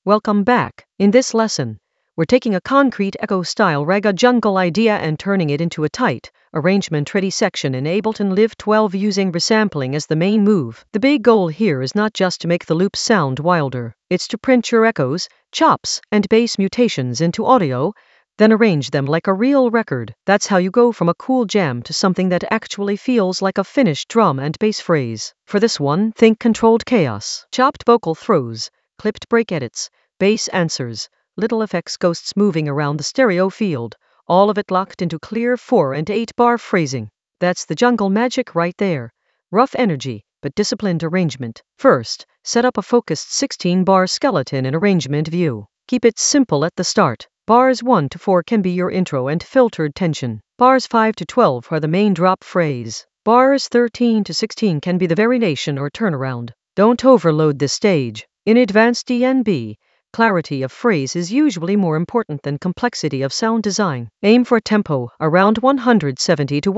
Welcome back. In this lesson, we're taking a concrete echo-style raga jungle idea and turning it into a tight, arrangement-ready section in Ableton Live 12 using resampling as the main move. The big goal here is not just to make the loops sound wilder, it's to print your echoes, chops, and bass mutations into audio, then arrange them like a real record. That's how you go from a cool jam to something that actually feels like a finished drum and bass phrase. For this one, think controlled chaos, chopped vocal throws, clipped break edits, bass answers, little effects, ghosts moving around the stereo field, all of it locked into clear 4 and 8 bar phrasing. That's the jungle magic right there. Rough energy, but disciplined arrangement. First, set up a focused 16 bar skeleton in arrangement view. Keep it simple at the start. Bars 1 to 4 can be your intro and filtered tension. Bars 5 to 12 are the main drop phrase. Bars 13 to 16 can be the variation or turnaround. Don't overload this stage. In advanced DNB, clarity of phrase is usually more important than complexity of sound design. Aim for a tempo around 170 to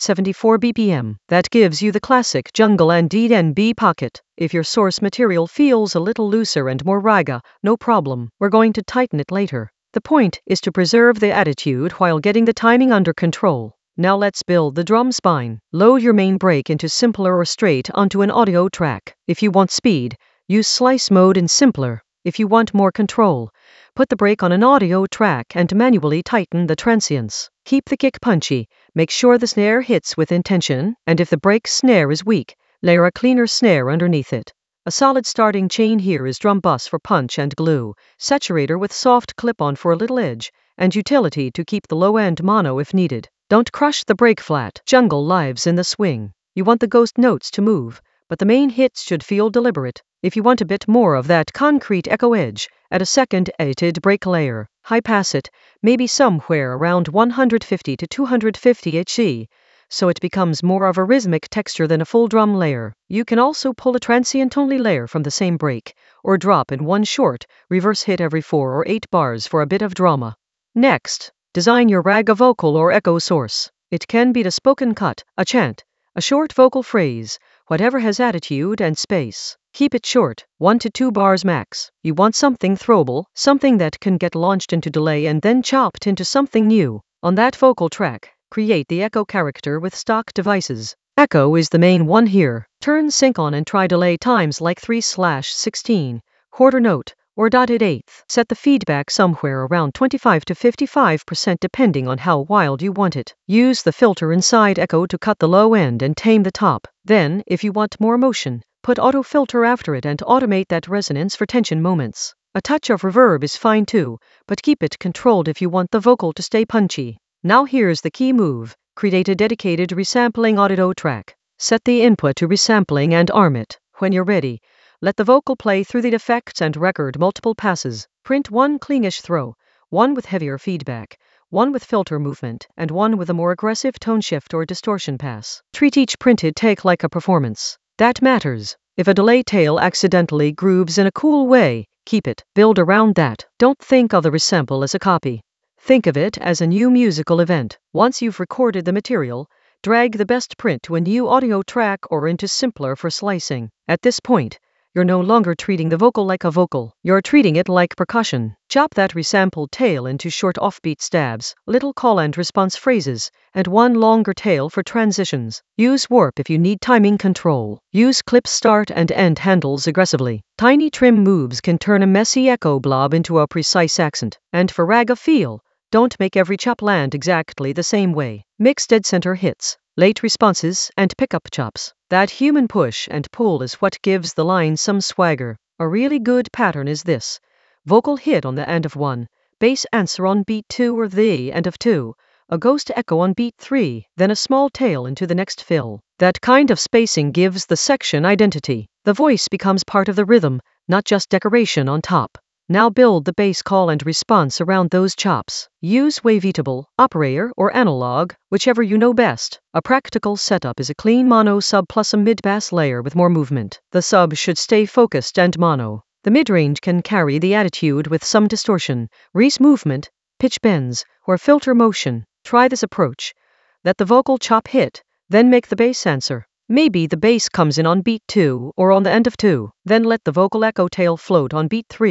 174 BPM. That gives you the classic jungle and DNB pocket. If your source material feels a little looser and more raga, no problem. We're going to tighten it later. The point is to preserve the attitude while getting the timing under control. Now let's build the drum spine. Load your main break into simpler or straight onto an audio track. If you want speed, use slice mode in simpler. If you want more control, put the break on an audio track and manually tighten the transients. Keep the kick punchy, make sure the snare hits with intention, and if the break snare is weak, layer a cleaner snare underneath it. A solid starting chain here is drum bus for punch and glue, saturator with soft clip-on for a little edge, and utility to keep the low-end mono if needed. Don't crush the break flat. Jungle lives in the swing. You want the ghost notes to move, but the main hits should feel deliberate. If you want a bit more of that concrete echo edge, add a second edited break layer. High pass it, maybe somewhere around 150 to 250 HZ, so it becomes more of a rhythmic texture than a full drum layer. You can also pull a transient-only layer from the same break, or drop in one short, reverse hit every 4 or 8 bars for a bit of drama. Next, design your raga vocal or echo source. It can be the spoken cut, a chant, a short vocal phrase, whatever has attitude and space. Keep it short, 1 to 2 bars max. You want something throwable, something that can get launched into delay and then chopped into something new. On that vocal track, create the echo character with stock devices. Echo is the main one here. Turn sync on and try delay times like 3/16, quarter note, or dotted eighth. Set the feedback somewhere around 25 to 55% depending on how wild you want it. Use the filter inside echo to cut the low end and tame the top. Then, if you want more motion, put auto filter after it and automate that resonance for tension moments. A touch of reverb is fine too, but keep it controlled if you want the vocal to stay punchy. Now here's the key move. Create a dedicated resampling audio track. Set the input to resampling and arm it. When you're ready, let the vocal play through the effects and record multiple passes. Print one cleanish throw, one with heavier feedback, one with filter movement, and one with a more aggressive tone shift or distortion pass. Treat each printed take like a performance. That matters. If a delay tail accidentally grooves in a cool way, keep it. Build around that. Don't think of the resample as a copy. Think of it as a new musical event. Once you've recorded the material, drag the best print to a new audio track or into simpler for slicing. At this point, you're no longer treating the vocal like a vocal. You're treating it like percussion. Chop that resampled tail into short offbeat stabs, little call and response phrases, and one longer tail for transitions. Use warp if you need timing control. Use clip start and end handles aggressively. Tiny trim moves can turn a messy echo blob into a precise accent. And for raga feel, don't make every chop land exactly the same way. Mix dead center hits, late responses, and pickup chops. That human push and pull is what gives the line some swagger. A really good pattern is this. Vocal hit on the end of 1, bass answer on beat 2 or the end of 2, a ghost echo on beat 3, then a small tail into the next fill. That kind of spacing gives the section identity. The voice becomes part of the rhythm, not just decoration on top. Now build the bass call and response around those chops. Use wavetable, operator, or analog, whichever you know best. A practical setup is a clean mono sub plus a mid-bass layer with more movement. The sub should stay focused and mono. The mid-range can carry the attitude with some distortion, Reese movement, pitch bends, or filter motion. Try this approach. Let the vocal chop hit, then make the bass answer. Maybe the bass comes in on beat 2 or on the end of 2. Then let the vocal echo tail float on beat 3.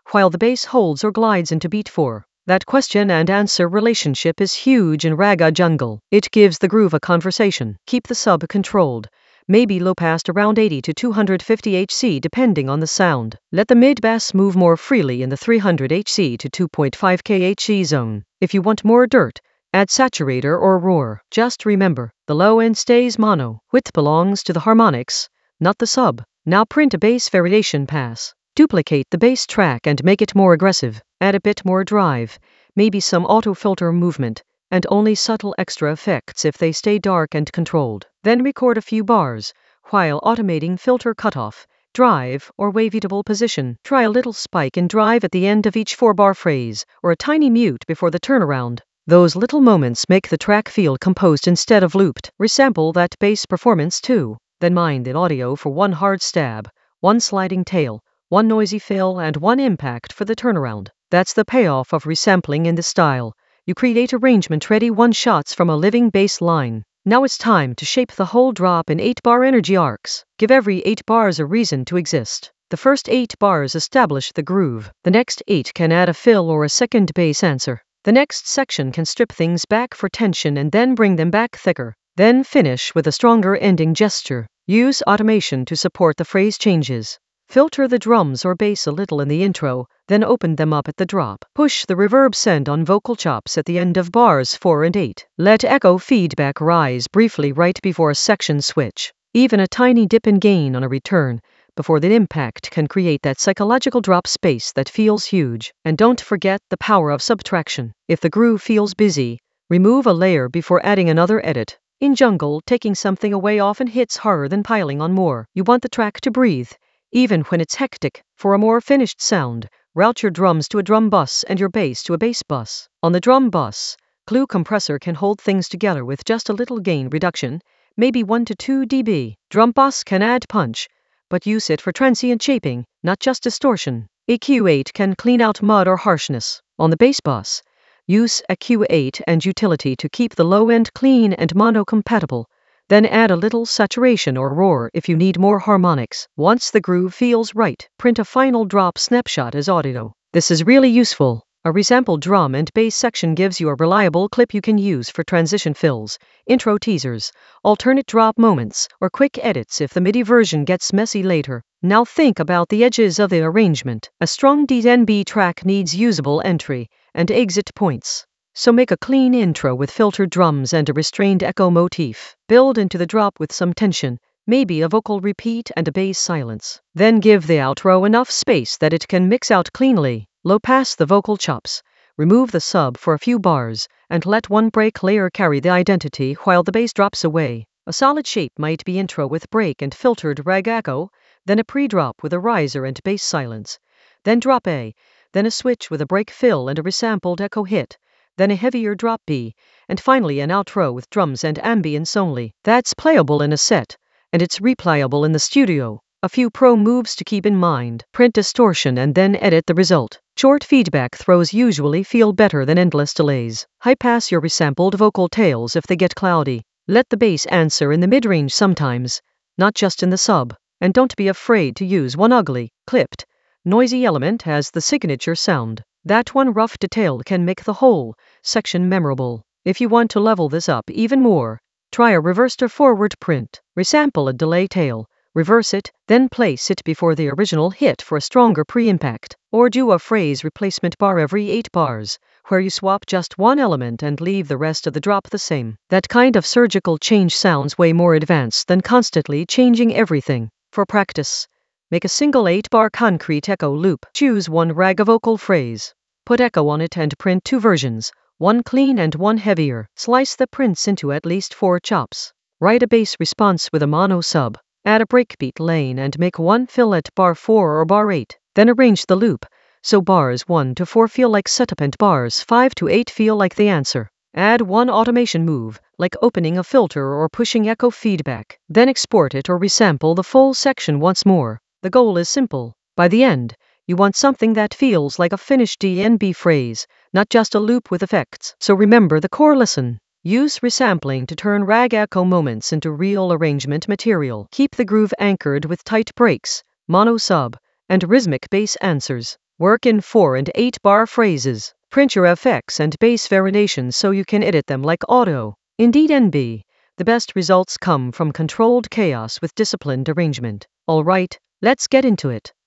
while the bass holds or glides into beat 4. That question and answer relationship is huge in Raga Jungle. It gives the groove a conversation. Keep the sub controlled. Maybe low past around 80 to 250 Hz depending on the sound. Let the mid-bass move more freely in the 300 Hz to 2.5 kHz zone. If you want more dirt, add saturator or roar. Just remember, the low end stays mono. Width belongs to the harmonics, not the sub. Now print a bass variation pass. Duplicate the bass track and make it more aggressive. Add a bit more drive, maybe some auto filter movement, and only subtle extra effects if they stay dark and controlled. Then record a few bars, while automating filter cutoff, drive, or waveatable position. Try a little spike in drive at the end of each 4-bar phrase, or a tiny mute before the turnaround. Those little moments make the track feel composed instead of looped. Resample that bass performance too. Then mine the audio for one hard stab, one sliding tail, one noisy fill, and one impact for the turnaround. That's the payoff of resampling in this style. You create arrangement-ready one-shots from a living bass line. Now it's time to shape the whole drop in 8-bar energy arcs. Give every 8 bars a reason to exist. The first 8 bars establish the groove. The next 8 can add a fill or a second bass answer. The next section can strip things back for tension and then bring them back thicker. Then finish with a stronger ending gesture. Use automation to support the phrase changes. Filter the drums or bass a little in the intro, then open them up at the drop. Push the reverb send on vocal chops at the end of bars 4 and 8. Let echo feedback rise briefly right before a section switch. Even a tiny dip in gain on a return before the impact can create that psychological drop space that feels huge. And don't forget the power of subtraction. If the groove feels busy, remove a layer before adding another edit. In jungle, taking something away often hits harder than piling on more. You want the track to breathe, even when it's hectic. For a more finished sound, route your drums to a drum bus and your bass to a bass bus. On the drum bus, Glue Compressor can hold things together with just a little gain reduction, maybe 1 to 2 dB. Drum bus can add punch, but use it for transient shaping, not just distortion. EQ8 can clean out mud or harshness. On the bass bus, use EQ8 and utility to keep the low end clean and mono-compatible. Then add a little saturation or roar if you need more harmonics. Once the groove feels right, print a final drop snapshot as audio. This is really useful. A resampled drum and bass section gives you a reliable clip you can use for transition fills, intro teasers, alternate drop moments, or quick edits if the MIDI version gets messy later. Now think about the edges of the arrangement. A strong DNB track needs usable entry and exit points. So make a clean intro with filtered drums and a restrained echo motif. Build into the drop with some tension, maybe a vocal repeat and a bass silence. Then give the outro enough space that it can mix out cleanly. Low pass the vocal chops. Remove the sub for a few bars, and let one break layer carry the identity while the bass drops away. A solid shape might be intro with break and filtered rag echo, then a pre-drop with a riser and bass silence, then drop A, then a switch with a break fill and a resampled echo hit, then a heavier drop B, and finally an outro with drums and ambience only. That's playable in a set, and it's replayable in the studio. A few pro moves to keep in mind. Print distortion and then edit the result. Short feedback throws usually feel better than endless delays. High pass your resampled vocal tails if they get cloudy. Let the bass answer in the mid-range sometimes, not just in the sub. And don't be afraid to use one ugly, clipped, noisy element as the signature sound. That one rough detail can make the whole section memorable. If you want to level this up even more, try a reversed or forward print. Resample a delay tail, reverse it, then place it before the original hit for a stronger pre-impact. Or do a phrase replacement bar every 8 bars, where you swap just one element and leave the rest of the drop the same. That kind of surgical change sounds way more advanced than constantly changing everything. For practice, make a single 8-bar concrete echo loop. Choose one rag vocal phrase. Put echo on it and print 2 versions, one clean and one heavier. Slice the prints into at least 4 chops. Write a bass response with a mono sub. Add a breakbeat lane and make one fill at bar 4 or bar 8. Then arrange the loop, so bars 1 to 4 feel like setup and bars 5 to 8 feel like the answer. Add one automation move, like opening a filter or pushing echo feedback. Then export it or resample the full section once more. The goal is simple. By the end, you want something that feels like a finished DNB phrase, not just a loop with effects. So remember the core lesson. Use resampling to turn rag echo moments into real arrangement material. Keep the groove anchored with tight breaks, mono sub, and rhythmic bass answers. Work in 4 and 8 bar phrases. Print your effects and bass variations so you can edit them like auto. Indeed NB. The best results come from controlled chaos with disciplined arrangement. Alright, let's get into it.